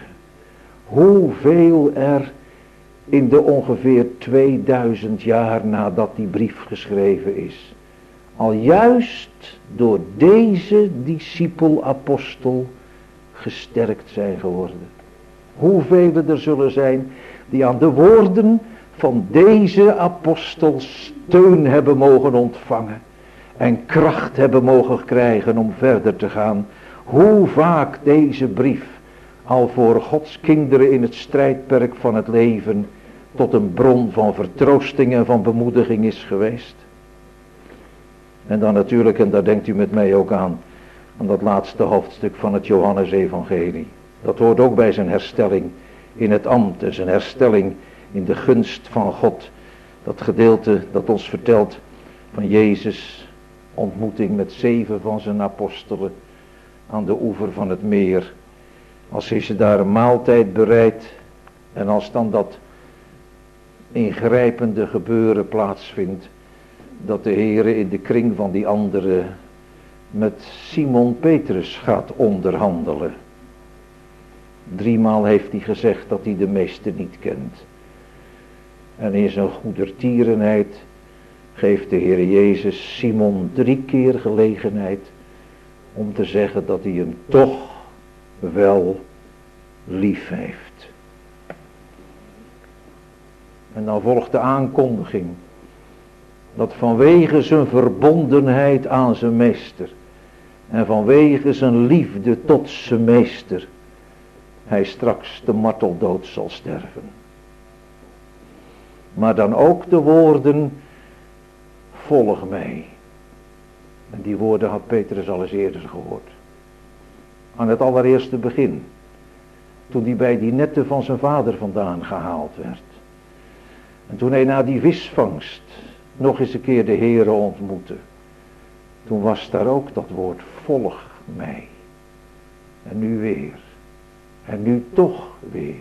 hoeveel er in de ongeveer tweeduizend jaar nadat die brief geschreven is, al juist door deze discipel-apostel gesterkt zijn geworden. Hoeveel er zullen zijn die aan de woorden van deze apostel steun hebben mogen ontvangen en kracht hebben mogen krijgen om verder te gaan. Hoe vaak deze brief al voor Gods kinderen in het strijdperk van het leven tot een bron van vertroosting en van bemoediging is geweest. En dan natuurlijk, en daar denkt u met mij ook aan, aan dat laatste hoofdstuk van het Johannesevangelie. Dat hoort ook bij zijn herstelling in het ambt en zijn herstelling in de gunst van God. Dat gedeelte dat ons vertelt van Jezus' ontmoeting met zeven van zijn apostelen aan de oever van het meer. Als hij ze daar een maaltijd bereidt en als dan dat ingrijpende gebeuren plaatsvindt, dat de Heere in de kring van die anderen met Simon Petrus gaat onderhandelen. Driemaal heeft hij gezegd dat hij de meester niet kent. En in zijn goedertierenheid geeft de Heer Jezus Simon drie keer gelegenheid om te zeggen dat hij hem toch wel lief heeft. En dan volgt de aankondiging dat vanwege zijn verbondenheid aan zijn meester en vanwege zijn liefde tot zijn meester, hij straks de marteldood zal sterven. Maar dan ook de woorden, volg mij. En die woorden had Petrus al eens eerder gehoord. Aan het allereerste begin. Toen hij bij die netten van zijn vader vandaan gehaald werd. En toen hij na die visvangst nog eens een keer de Heere ontmoette. Toen was daar ook dat woord, volg mij. En nu weer. En nu toch weer.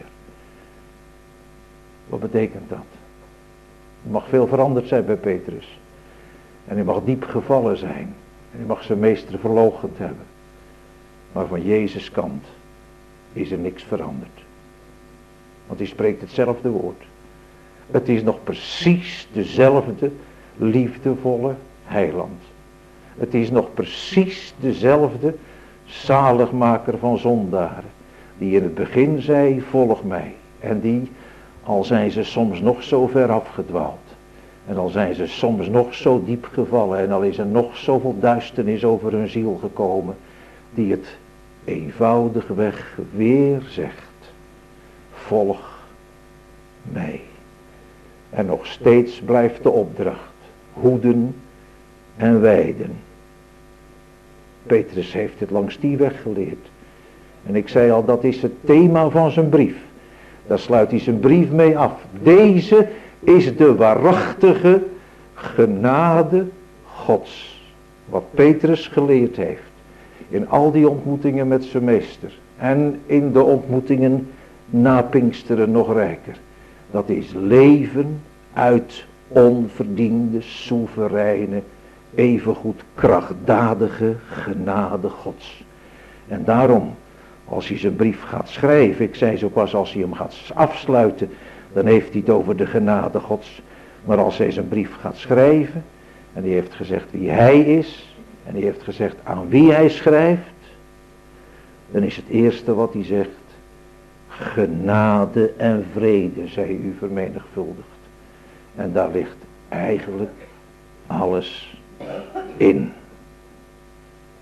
Wat betekent dat? Er mag veel veranderd zijn bij Petrus. En hij mag diep gevallen zijn. En hij mag zijn meester verloochend hebben. Maar van Jezus' kant is er niks veranderd. Want hij spreekt hetzelfde woord. Het is nog precies dezelfde liefdevolle heiland. Het is nog precies dezelfde zaligmaker van zondaren. Die in het begin zei, volg mij. En die, al zijn ze soms nog zo ver afgedwaald. En al zijn ze soms nog zo diep gevallen. En al is er nog zoveel duisternis over hun ziel gekomen. Die het eenvoudigweg weer zegt. Volg mij. En nog steeds blijft de opdracht. Hoeden en weiden. Petrus heeft het langs die weg geleerd. En ik zei al, dat is het thema van zijn brief. Daar sluit hij zijn brief mee af. Deze is de waarachtige genade Gods. Wat Petrus geleerd heeft. In al die ontmoetingen met zijn meester. En in de ontmoetingen na Pinksteren nog rijker. Dat is leven uit onverdiende, soevereine, evengoed krachtdadige genade Gods. En daarom, als hij zijn brief gaat schrijven, ik zei zo pas, als hij hem gaat afsluiten, dan heeft hij het over de genade Gods. Maar als hij zijn brief gaat schrijven, en hij heeft gezegd wie hij is, en hij heeft gezegd aan wie hij schrijft, dan is het eerste wat hij zegt, genade en vrede zij u vermenigvuldigd. En daar ligt eigenlijk alles in.